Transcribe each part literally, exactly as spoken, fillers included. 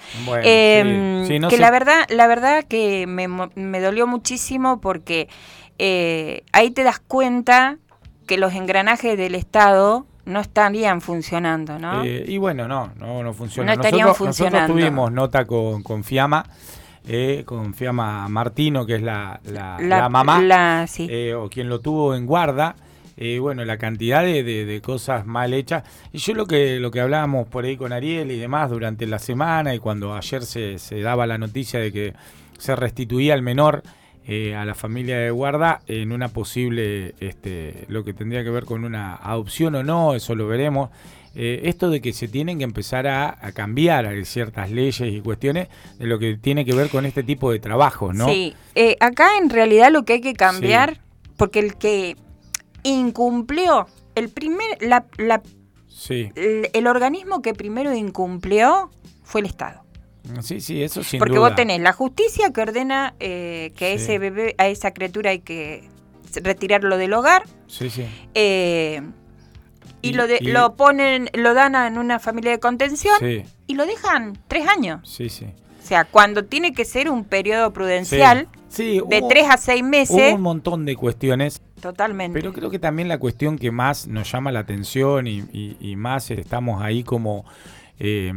Bueno, eh, sí, sí, no que sé. la verdad, la verdad que me, me dolió muchísimo porque eh, ahí te das cuenta que los engranajes del Estado no estarían funcionando, ¿no? Eh, y bueno, no, no, no funciona. No estarían nosotros, funcionando. Nosotros tuvimos nota con, con Fiamma, eh, con Fiamma Martino, que es la, la, La- la mamá, la- sí. eh, o quien lo tuvo en guarda. Eh, bueno, la cantidad de, de, de cosas mal hechas. Y yo lo que lo que hablábamos por ahí con Ariel y demás durante la semana, y cuando ayer se, se daba la noticia de que se restituía el menor eh, a la familia de guarda en una posible, este, lo que tendría que ver con una adopción o no, eso lo veremos. Eh, esto de que se tienen que empezar a, a cambiar ciertas leyes y cuestiones de lo que tiene que ver con este tipo de trabajos, ¿no? Sí, eh, acá en realidad lo que hay que cambiar, Sí. porque el que incumplió, el primer, la, la, Sí, el, el organismo que primero incumplió fue el Estado. sí, sí, eso sin Porque duda. vos tenés la justicia que ordena eh, que a Sí. ese bebé, a esa criatura hay que retirarlo del hogar, Sí, sí. eh, y, Y- lo de, y- lo ponen, lo dan a- en una familia de contención Sí, y lo dejan tres años. sí, sí. O sea, cuando tiene que ser un periodo prudencial Sí, de hubo- tres a seis meses, Hubo un montón de cuestiones, totalmente. pero creo que también la cuestión que más nos llama la atención y, y- y más estamos ahí como eh,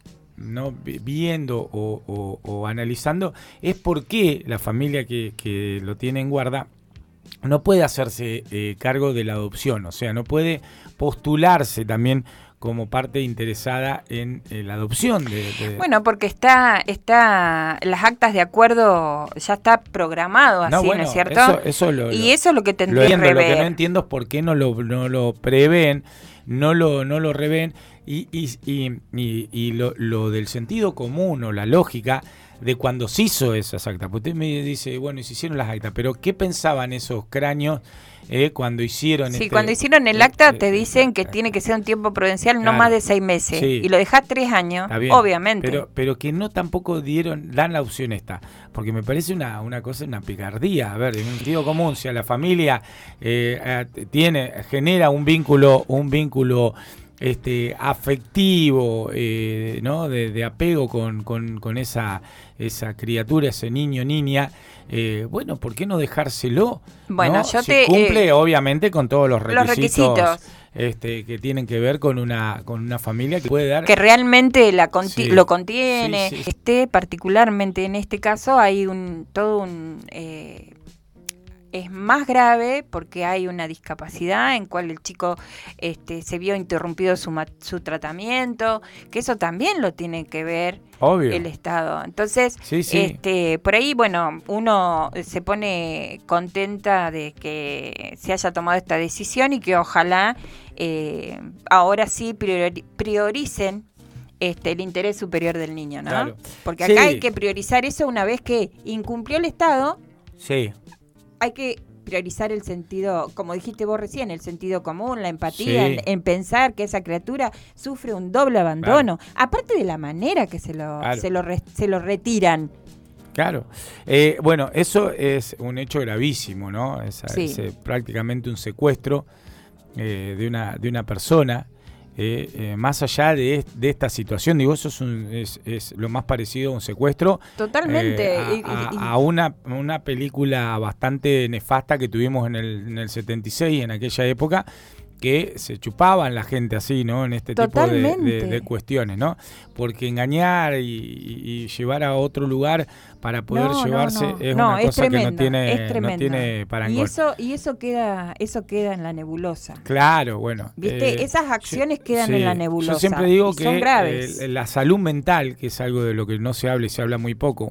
no vi- viendo o, o- o analizando es por qué la familia que, que lo tiene en guarda no puede hacerse eh, cargo de la adopción, o sea, no puede postularse también como parte interesada en, eh, la adopción de, de- Bueno, porque está, está, las actas de acuerdo ya está programado así, No, ¿no, bueno, es cierto? eso- eso lo- y lo- eso es lo que Lo tendría que entiendo, lo que rever. no entiendo es por qué no lo, no lo prevén, no lo, no lo revén, y, y, y, y- y lo, lo del sentido común o la lógica de cuando se hizo esas actas. Porque usted me dice, bueno, y se hicieron las actas, pero ¿qué pensaban esos cráneos eh, cuando hicieron Sí, este, cuando hicieron el eh, acta eh, te dicen que eh, tiene que ser un tiempo prudencial no Claro. más de seis meses. Sí. Y lo dejás tres años, Está bien, obviamente. Pero, pero que no tampoco dieron, dan la opción esta. Porque me parece una, una cosa, una picardía. A ver, en un sentido común, si a la familia eh, eh, tiene, genera un vínculo, un vínculo este afectivo, eh, ¿no? De, de apego con, con, con esa, esa criatura, ese niño, niña, eh, bueno, ¿por qué no dejárselo? Bueno, ¿no? yo Si te, cumple, eh, obviamente, con todos los requisitos, los requisitos. Este, que tienen que ver con una, con una familia que puede dar. Que realmente la conti- Sí. lo contiene. Sí, sí. Este, particularmente en este caso, hay un todo un... eh, es más grave porque hay una discapacidad en cual el chico este, se vio interrumpido su, ma- su tratamiento, que eso también lo tiene que ver Obvio. el Estado. Entonces, Sí, sí. este, por ahí, bueno, uno se pone contenta de que se haya tomado esta decisión y que ojalá eh, ahora sí priori- prioricen este, el interés superior del niño, ¿no? Claro. Porque Sí. acá hay que priorizar eso una vez que incumplió el Estado, Sí. hay que priorizar el sentido, como dijiste vos recién, el sentido común, la empatía, Sí. en, en pensar que esa criatura sufre un doble abandono, aparte de la manera que se lo, Claro. se lo, re- se lo retiran. Claro. Eh, bueno, eso es un hecho gravísimo, ¿no? Es, Sí. es, eh, prácticamente un secuestro eh, de una de una persona. Eh, eh, más allá de, de esta situación, digo, eso es, un, es, es lo más parecido a un secuestro. Totalmente. eh, a, Y- y- a- y- a una, una película bastante nefasta que tuvimos en el, en el setenta y seis, en aquella época, que se chupaban la gente así, ¿no? En este tipo de, Totalmente. de- de cuestiones, ¿no? Porque engañar y, y- y llevar a otro lugar para poder No, no, llevarse no. es No, una es cosa que no tremendo, tiene, es no tremendo. tiene Y parangón. eso, y eso queda, eso queda en la nebulosa. Claro, bueno. ¿Viste? eh, Esas acciones yo- quedan en la nebulosa. Yo siempre digo y que son graves. eh, la salud mental, que es algo de lo que no se habla y se habla muy poco,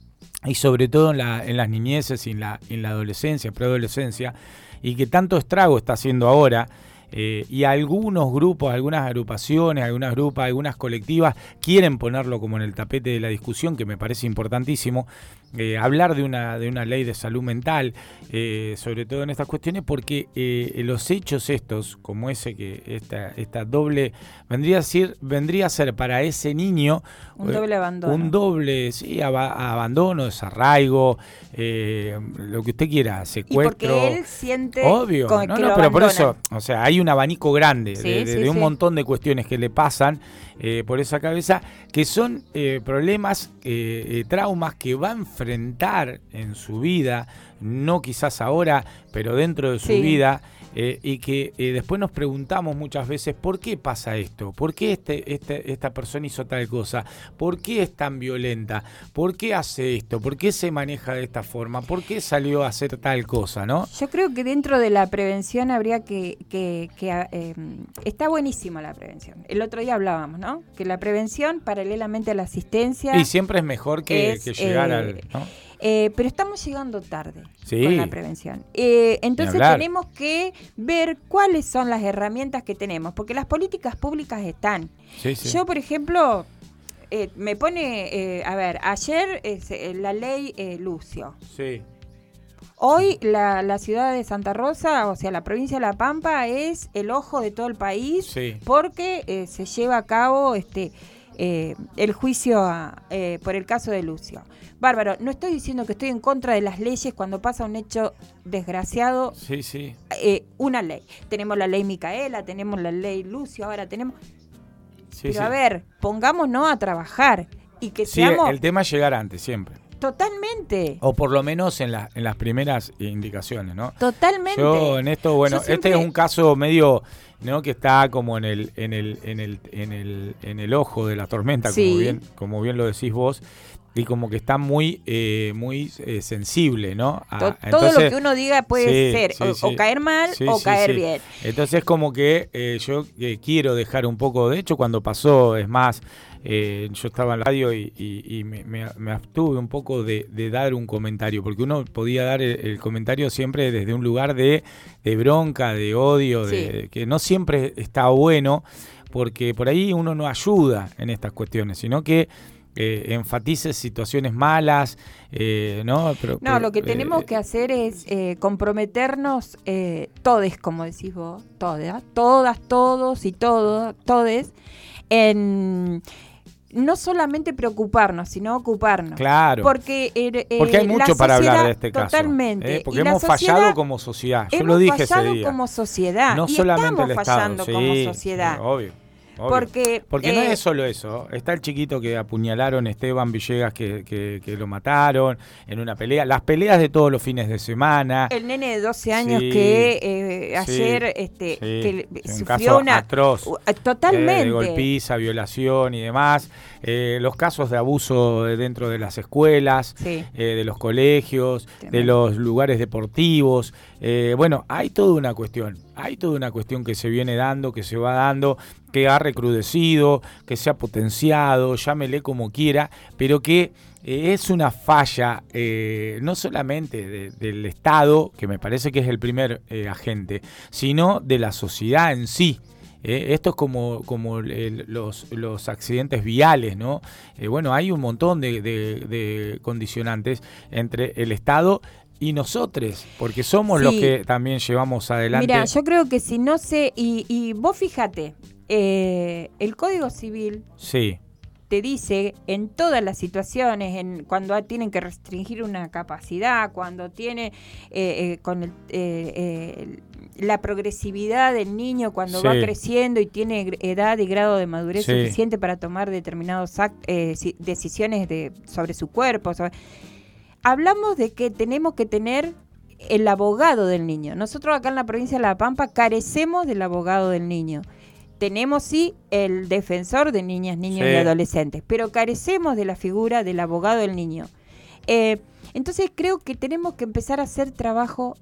y sobre todo en, la, en las niñeces y en la, en la adolescencia, preadolescencia, y que tanto estrago está haciendo ahora, eh, y algunos grupos, algunas agrupaciones, algunas grupos, algunas colectivas quieren ponerlo como en el tapete de la discusión, que me parece importantísimo, eh, hablar de una, de una ley de salud mental, eh, sobre todo en estas cuestiones, porque eh, los hechos estos, como ese que esta, esta doble, vendría a ser, vendría a ser para ese niño Un eh, doble abandono. un doble, sí, aba- abandono, desarraigo, eh, lo que usted quiera, Y secuestro. porque él siente Obvio, con- no, que no, lo pero por abandonan. eso, o sea, hay un abanico grande Sí, de, de, sí, de un sí. montón de cuestiones que le pasan eh, por esa cabeza, que son eh, problemas, eh, eh, traumas que va a enfrentar en su vida, no quizás ahora, pero dentro de su Sí. vida. Eh, y que eh, después nos preguntamos muchas veces por qué pasa esto, por qué este, este, esta persona hizo tal cosa, por qué es tan violenta, por qué hace esto, por qué se maneja de esta forma, por qué salió a hacer tal cosa, ¿no? Yo creo que dentro de la prevención habría que... que, que eh, está buenísima la prevención. El otro día hablábamos, ¿no? Que la prevención, paralelamente a la asistencia... Y siempre es mejor que, es, que llegar eh, al... ¿no? Eh, pero estamos llegando tarde Sí. con la prevención. Eh, entonces Ni hablar. tenemos que ver cuáles son las herramientas que tenemos, porque las políticas públicas están. Sí, sí. Yo, por ejemplo, eh, me pone, eh, a ver, ayer eh, la ley eh, Lucio. Sí. Hoy la, la ciudad de Santa Rosa, o sea, la provincia de La Pampa, es el ojo de todo el país, Sí. porque eh, se lleva a cabo este eh, el juicio a, eh, por el caso de Lucio. Bárbaro, no estoy diciendo que estoy en contra de las leyes cuando pasa un hecho desgraciado. Sí, sí. Eh, una ley. Tenemos la ley Micaela, tenemos la ley Lucio, ahora tenemos... Sí, Pero sí. a ver, pongámonos a trabajar y que Sí, seamos... el tema es llegar antes, siempre. Totalmente. O por lo menos en, la, en las primeras indicaciones, ¿no? Totalmente. Yo en esto, bueno, Yo siempre- este es un caso medio, ¿no? Que está como en el, en el, en el, en el, en el ojo de la tormenta, Sí. como bien, como bien lo decís vos, y como que está muy, eh, muy eh, sensible, ¿no? A- To- todo entonces- lo que uno diga puede Sí, ser sí, o, sí. o caer mal Sí, o sí, caer sí. bien. Entonces como que eh, yo eh, quiero dejar un poco, de hecho cuando pasó, es más, eh, yo estaba en la radio y, y- y me, me- me abstuve un poco de, de dar un comentario, porque uno podía dar el, el comentario siempre desde un lugar de, de bronca, de odio, de, Sí. que no siempre está bueno, porque por ahí uno no ayuda en estas cuestiones, sino que eh, enfatice situaciones malas, eh, ¿no? Pero, No, pero, lo que eh, tenemos que hacer es eh, comprometernos eh, todes, como decís vos, todas, todas, todos y todos, todes, en no solamente preocuparnos, sino ocuparnos. Claro. Porque, eh, eh, Porque hay la mucho para hablar sociedad- de este caso. Totalmente. ¿eh? Porque Y la hemos sociedad- fallado como sociedad. Yo hemos lo dije ese fallado día. como sociedad. No y solamente estamos el Estado. fallando sí, como sociedad. sí, obvio. obvio. Porque, Porque no eh, es solo eso. Está el chiquito que apuñalaron, Esteban Villegas, que, que, que lo mataron en una pelea. Las peleas de todos los fines de semana. el nene de doce años Sí, que eh, sí, ayer este, sí, que le- sí, un sufrió caso una... atroz. Uh, Totalmente. Eh, de golpiza, violación y demás. Eh, los casos de abuso de dentro de las escuelas, Sí. eh, de los colegios, de Tremendo. los lugares deportivos. Eh, bueno, hay toda una cuestión. Hay toda una cuestión que se viene dando, que se va dando, que ha recrudecido, que se ha potenciado, llámele como quiera, pero que eh, es una falla eh, no solamente de, del Estado, que me parece que es el primer eh, agente, sino de la sociedad en sí. Eh, esto es como, como el- los, los accidentes viales, ¿no? Eh, bueno, hay un montón de, de- de condicionantes entre el Estado y nosotros, porque somos Sí. los que también llevamos adelante. Mira, yo creo que si no se... Y, y vos fíjate, eh, el Código Civil Sí, te dice en todas las situaciones, en cuando tienen que restringir una capacidad, cuando tiene eh, eh, con el, eh, eh, la progresividad del niño cuando Sí. va creciendo y tiene gr- edad y grado de madurez Sí. suficiente para tomar determinadas eh, si- decisiones de, sobre su cuerpo. sobre- Hablamos de que tenemos que tener el abogado del niño. Nosotros acá en la provincia de La Pampa carecemos del abogado del niño. Tenemos sí el defensor de niñas, niños Sí. y adolescentes, pero carecemos de la figura del abogado del niño. Eh, entonces creo que tenemos que empezar a hacer trabajo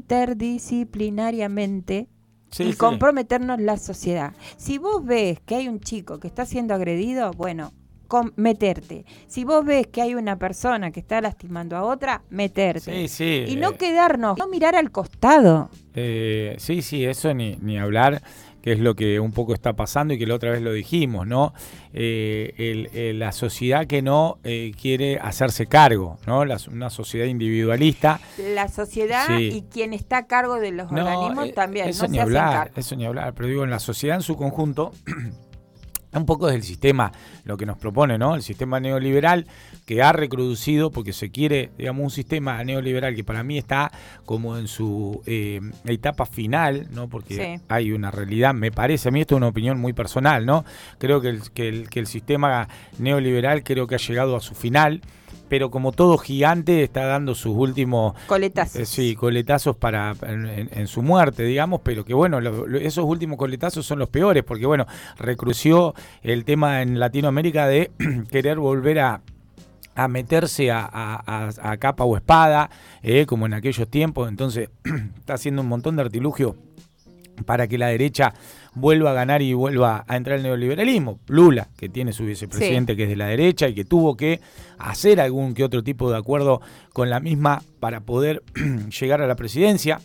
interdisciplinariamente sí, y sí. comprometernos la sociedad. Si vos ves que hay un chico que está siendo agredido, bueno, com- meterte. Si vos ves que hay una persona que está lastimando a otra, meterte. Sí, sí. Y no eh, quedarnos, no mirar al costado. eh, sí, sí, eso ni, ni hablar, que es lo que un poco está pasando y que la otra vez lo dijimos, ¿no? Eh, el- el- la sociedad que no eh, quiere hacerse cargo, ¿no? La- una sociedad individualista. La sociedad Sí. y quien está a cargo de los No, organismos eh, también, eso no ni se hacen hablar, cargo. eso ni hablar, pero digo, en la sociedad en su conjunto un poco del sistema, lo que nos propone, ¿no? El sistema neoliberal que ha reproducido, porque se quiere, digamos, un sistema neoliberal que para mí está como en su eh, etapa final, ¿no? Porque sí. hay una realidad, me parece, a mí esto es una opinión muy personal, ¿no? Creo que el, que el, que el sistema neoliberal creo que ha llegado a su final, pero como todo gigante está dando sus últimos coletazos, eh, sí, coletazos para en, en, en su muerte, digamos, pero que bueno, lo, lo, esos últimos coletazos son los peores, porque bueno, recrució el tema en Latinoamérica de querer volver a a meterse a, a, a, a capa o espada, eh, como en aquellos tiempos, entonces está haciendo un montón de artilugio para que la derecha vuelva a ganar y vuelva a entrar el neoliberalismo. Lula, que tiene su vicepresidente sí. que es de la derecha y que tuvo que hacer algún que otro tipo de acuerdo con la misma para poder llegar a la presidencia.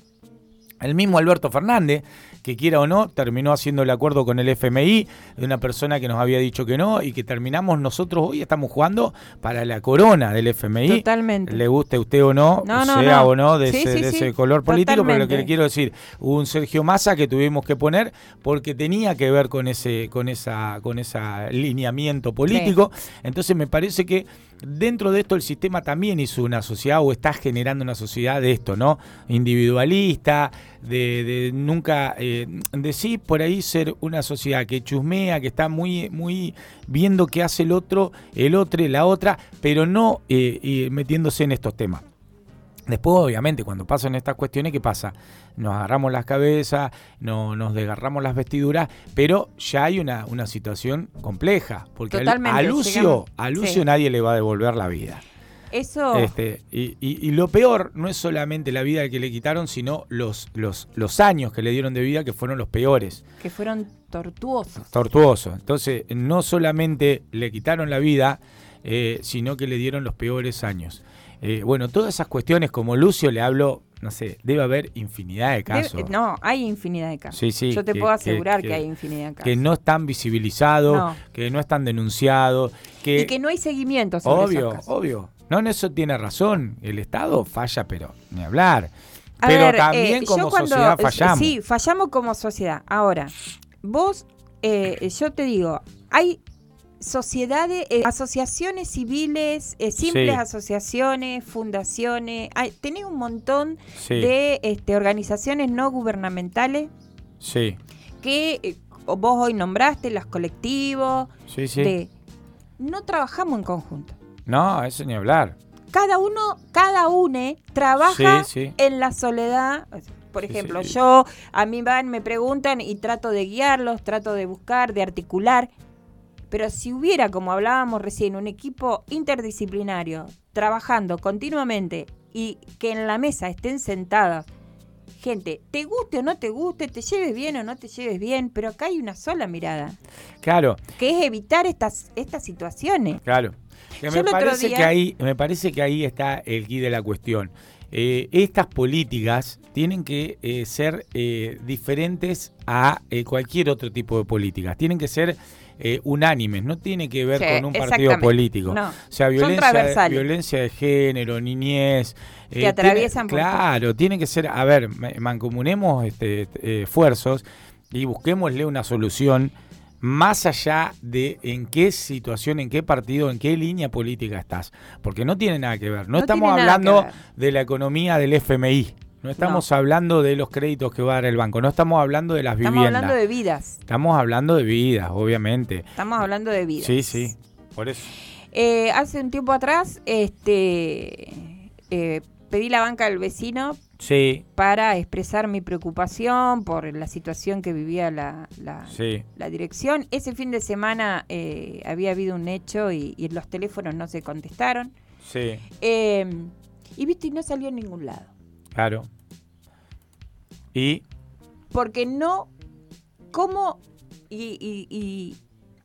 El mismo Alberto Fernández, que quiera o no, terminó haciendo el acuerdo con el F M I, de una persona que nos había dicho que no, y que terminamos nosotros hoy, estamos jugando para la corona del F M I. Totalmente. Le guste a usted o no, no, no sea no. o no de, sí, ese, sí, de sí. ese color político, Totalmente. Pero lo que le quiero decir, hubo un Sergio Massa que tuvimos que poner porque tenía que ver con ese, con esa, con ese lineamiento político. Sí. Entonces me parece que dentro de esto el sistema también hizo una sociedad o está generando una sociedad de esto, ¿no? Individualista, de, de nunca, eh, de sí por ahí ser una sociedad que chusmea, que está muy, muy viendo qué hace el otro, el otro, la otra, pero no eh, eh, metiéndose en estos temas. Después, obviamente, cuando pasan estas cuestiones, ¿qué pasa? Nos agarramos las cabezas, no, nos desgarramos las vestiduras, pero ya hay una, una situación compleja, porque Totalmente, a Lucio, a Lucio sí. nadie le va a devolver la vida. Eso. Este, y, y, y lo peor no es solamente la vida que le quitaron, sino los, los, los años que le dieron de vida, que fueron los peores. Que fueron tortuosos. Tortuosos. Entonces, no solamente le quitaron la vida, eh, sino que le dieron los peores años. Eh, bueno, todas esas cuestiones, como Lucio le hablo, no sé, debe haber infinidad de casos. Debe, no, hay infinidad de casos. Sí, sí, Yo te que, puedo asegurar que, que, que hay infinidad de casos. Que no están visibilizados, no. que no están denunciados. Que, y que no hay seguimiento sobre obvio, esos casos. Obvio, no, en eso tiene razón. El Estado falla, pero ni hablar. A pero ver, también eh, como cuando, sociedad fallamos. Sí, fallamos como sociedad. Ahora, vos, eh, yo te digo, hay sociedades, eh, asociaciones civiles, eh, simples sí. asociaciones, fundaciones, hay, tenés un montón sí. de este, organizaciones no gubernamentales sí. que eh, vos hoy nombraste, los colectivos, sí, sí. De, no trabajamos en conjunto. No, eso ni hablar. Cada uno, cada une trabaja sí, sí. en la soledad. Por ejemplo, sí, sí. yo, a mí van, me preguntan y trato de guiarlos, trato de buscar, de articular. Pero si hubiera, como hablábamos recién, un equipo interdisciplinario trabajando continuamente y que en la mesa estén sentadas gente, te guste o no te guste, te lleves bien o no te lleves bien, pero acá hay una sola mirada. Claro. Que es evitar estas, estas situaciones. Claro. Que me, parece día... que ahí, me parece que ahí está el quid de la cuestión. Eh, estas políticas tienen que eh, ser eh, diferentes a eh, cualquier otro tipo de políticas. Tienen que ser eh, unánimes, no tiene que ver sí, con un partido político. No, o sea, violencia, violencia de género, niñez. Que eh, atraviesan tiene, Claro, todo. Tiene que ser, a ver, mancomunemos este, eh, esfuerzos y busquémosle una solución más allá de en qué situación, en qué partido, en qué línea política estás. Porque no tiene nada que ver. No, no estamos hablando de la economía del F M I. No estamos no. hablando de los créditos que va a dar el banco. No estamos hablando de las estamos viviendas. Estamos hablando de vidas. Estamos hablando de vidas, obviamente. Estamos hablando de vidas. Sí, sí. Por eso. Eh, hace un tiempo atrás, este, eh, pedí la banca del vecino. Sí. Para expresar mi preocupación por la situación que vivía la, la, sí. la dirección. Ese fin de semana eh, había habido un hecho y, y los teléfonos no se contestaron. Sí. Eh, y viste, y no salió en ningún lado. Claro. ¿Y? Porque no, ¿cómo? Y, y, y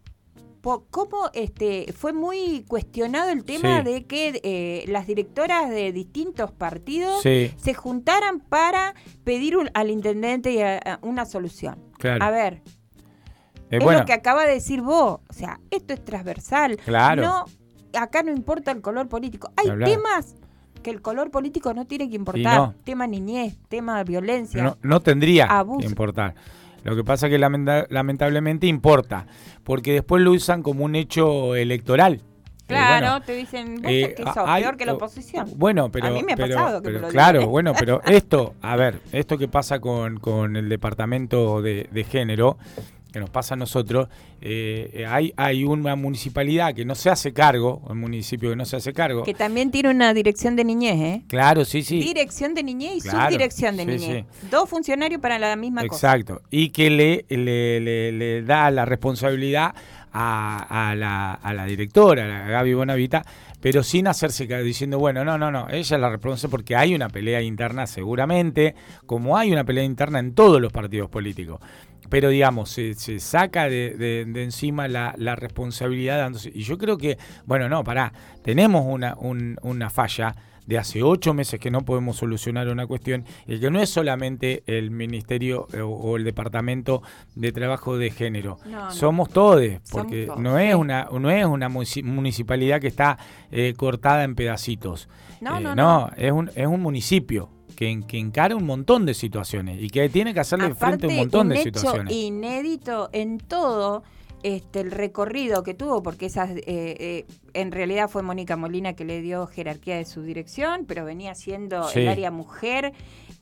cómo este fue muy cuestionado el tema sí. de que eh, las directoras de distintos partidos sí. se juntaran para pedir un, al intendente a, a una solución. Claro. A ver, eh, es bueno. lo que acaba de decir vos. O sea, esto es transversal. Claro. No, acá no importa el color político. Hay Hablar. temas que el color político no tiene que importar. No. Tema niñez, tema violencia. No, no tendría abuso. que importar. Lo que pasa es que lamenta- lamentablemente importa, porque después lo usan como un hecho electoral. Claro, Eh, bueno, te dicen, vos eh, que sos hay- peor que la oposición. Bueno, pero, A mí me ha pero- pasado que pero me lo claro, digan. bueno, pero esto, a ver, esto que pasa con, con el departamento de, de género, que nos pasa a nosotros, eh, hay, hay una municipalidad que no se hace cargo, un municipio que no se hace cargo. Que también tiene una dirección de niñez, ¿eh? Claro, sí, sí. Dirección de niñez y Claro, subdirección de sí, niñez. Dos funcionarios para la misma cosa. Exacto. Y que le, le, le, le da la responsabilidad a, a, la, a la directora, a la Gaby Bonavita, pero sin hacerse cargo, diciendo, bueno, no, no, no, ella es la responsable porque hay una pelea interna seguramente, como hay una pelea interna en todos los partidos políticos. Pero digamos, se, se saca de, de, de encima la, la responsabilidad dándose. Y yo creo que, bueno, no, pará, tenemos una, un, una falla de hace ocho meses que no podemos solucionar una cuestión, y que no es solamente el Ministerio o, o el Departamento de Trabajo de Género. No, no. Somos todos, porque Somos todos, no es sí. una no es una municipalidad que está eh, cortada en pedacitos. No, Eh, no, no, no. es un, es un municipio que, que encara un montón de situaciones y que tiene que hacerle frente a un montón un de hecho situaciones. inédito en todo este el recorrido que tuvo, porque esas eh, eh, en realidad fue Mónica Molina que le dio jerarquía de su dirección, pero venía siendo Sí. el área mujer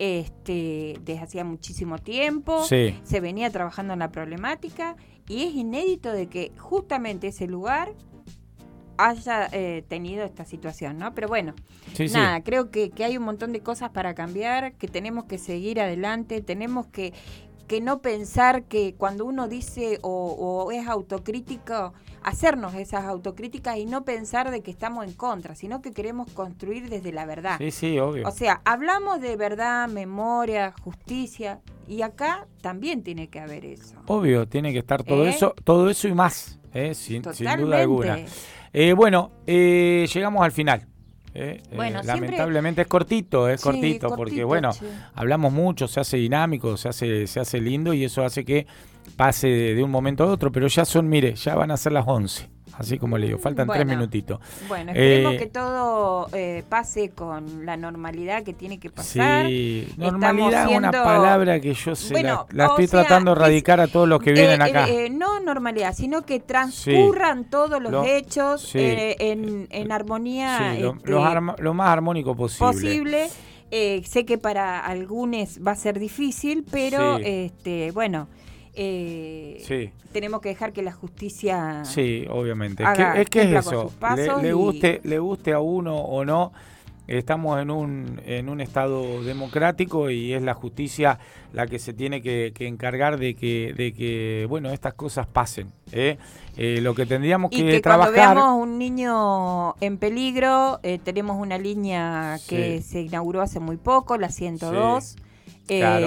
este desde hacía muchísimo tiempo, Sí. se venía trabajando en la problemática y es inédito de que justamente ese lugar haya eh, tenido esta situación, ¿no? Pero bueno, Sí, sí. nada, creo que, que hay un montón de cosas para cambiar, que tenemos que seguir adelante, tenemos que, que no pensar que cuando uno dice o, o es autocrítico, hacernos esas autocríticas y no pensar de que estamos en contra, sino que queremos construir desde la verdad. Sí, sí, obvio. O sea, hablamos de verdad, memoria, justicia, y acá también tiene que haber eso. Obvio, tiene que estar todo ¿Eh? eso, todo eso y más, eh, sin, sin Totalmente. duda alguna. Eh, bueno, eh, llegamos al final. Eh, Bueno, eh, siempre- lamentablemente es cortito, es Sí, cortito, porque cortito, bueno, che. hablamos mucho, se hace dinámico, se hace, se hace lindo y eso hace que pase de, de un momento a otro, pero ya son, mire, ya van a ser las once, así como le digo, faltan Bueno. tres minutitos. Bueno, esperemos Eh, que todo eh, pase con la normalidad que tiene que pasar. Sí, Estamos normalidad es una siendo- palabra que yo sé, Bueno, la, la o estoy sea, tratando de es- erradicar a todos los que Eh, vienen eh, acá. eh, no normalidad, sino que transcurran todos los Lo- hechos sí. eh, en, en armonía Sí, lo, este, lo arma- lo más armónico posible. posible. Eh, sé que para algunos va a ser difícil, pero Sí. este, bueno, eh, Sí. tenemos que dejar que la justicia Sí, obviamente. Es haga- que es, que es cumpla con eso. sus pasos Le, le y- guste, le guste a uno o no, estamos en un, en un estado democrático y es la justicia la que se tiene que, que encargar de que, de que, bueno, estas cosas pasen. ¿eh? Eh, lo que tendríamos Y que, que cuando trabajar. veamos un niño en peligro, eh, tenemos una línea que Sí. se inauguró hace muy poco, la ciento dos, eh, claro.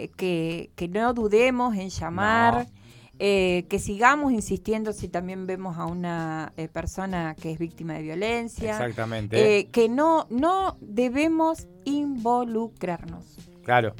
que, que no dudemos en llamar, No. eh, que sigamos insistiendo si también vemos a una eh, persona que es víctima de violencia, Exactamente. eh, que no, no debemos involucrarnos. Claro.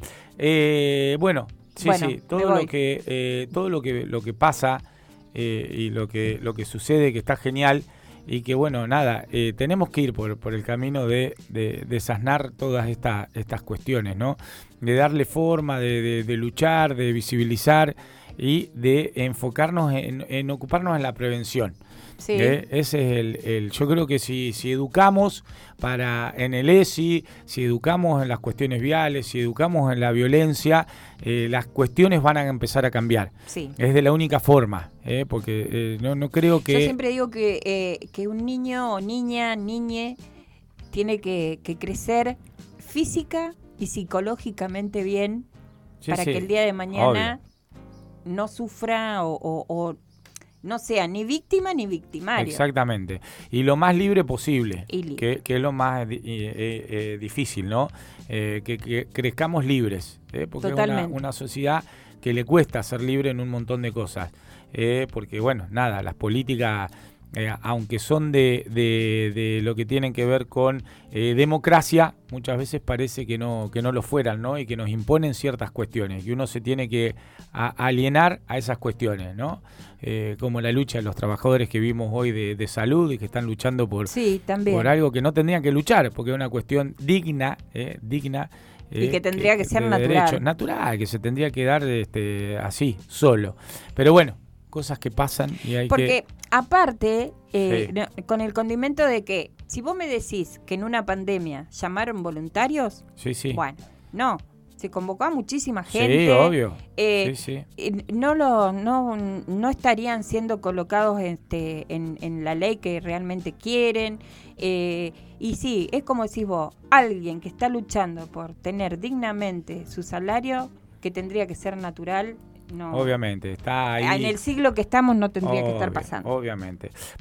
Eh, bueno, sí, Bueno, sí, me todo voy. lo que eh, todo lo que lo que pasa eh, y lo que lo que sucede que está genial y que bueno, nada, eh, tenemos que ir por, por el camino de, de, de saznar todas estas estas cuestiones, ¿no? De darle forma, de, de, de luchar, de visibilizar y de enfocarnos en, en ocuparnos en la prevención. Sí. ¿Eh? Ese es el, el yo creo que si, si educamos para en el E S I, si educamos en las cuestiones viales, si educamos en la violencia, eh, las cuestiones van a empezar a cambiar. Sí. Es de la única forma, ¿eh? Porque eh, no, no creo que... Yo siempre digo que, eh, que un niño o niña, niñe, tiene que, que crecer física y psicológicamente bien Sí, para sí, que el día de mañana no sufra o, o- o no sea ni víctima ni victimario. Exactamente. Y lo más libre posible, Y libre. que, que es lo más di- eh, eh, eh, difícil, ¿no? Eh, que, que crezcamos libres, ¿eh? Porque es una, Totalmente. una sociedad que le cuesta ser libre en un montón de cosas. ¿eh? Porque, bueno, nada, las políticas, eh, aunque son de, de, de lo que tienen que ver con eh, democracia, muchas veces parece que no, que no lo fueran, ¿no? Y que nos imponen ciertas cuestiones, y uno se tiene que a- alienar a esas cuestiones, ¿no? Eh, como la lucha de los trabajadores que vimos hoy de, de salud y que están luchando por, Sí, también. por algo que no tendrían que luchar, porque es una cuestión digna, eh, digna, Y que tendría que, que ser de natural. Derecho, natural, que se tendría que dar este, así, solo. Pero bueno, cosas que pasan y hay Porque, que... Porque aparte, eh, sí. no, con el condimento de que, si vos me decís que en una pandemia llamaron voluntarios, sí, sí. bueno, no, se convocó a muchísima gente. Sí, obvio. Eh, sí, sí. No, lo, no, no estarían siendo colocados este, en, en la ley que realmente quieren. Eh, y sí, es como decís vos, alguien que está luchando por tener dignamente su salario, que tendría que ser natural, no. Obviamente, está ahí. En el siglo que estamos no tendría obvio, que estar pasando. Obviamente.